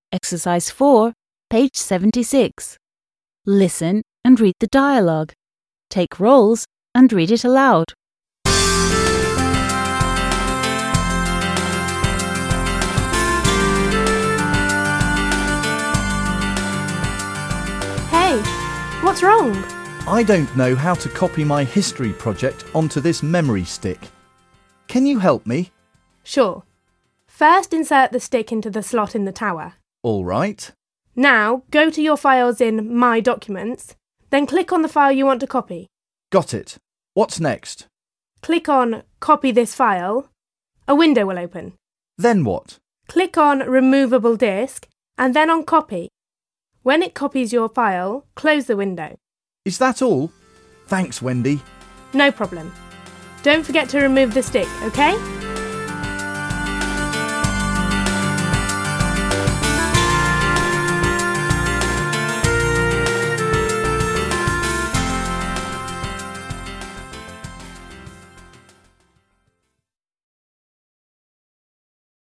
Exercise 4, page 76. Listen and read the dialogue. Take roles and read it aloud. Hey, what's wrong? I don't know how to copy my history project onto this memory stick. Can you help me? Sure. First, insert the stick into the slot in the tower. All right. Now, go to your files in My Documents, then click on the file you want to copy. Got it. What's next? Click on Copy this file. A window will open. Then what? Click on Removable Disk and then on Copy. When it copies your file, close the window. Is that all? Thanks, Wendy. No problem. Don't forget to remove the stick, okay?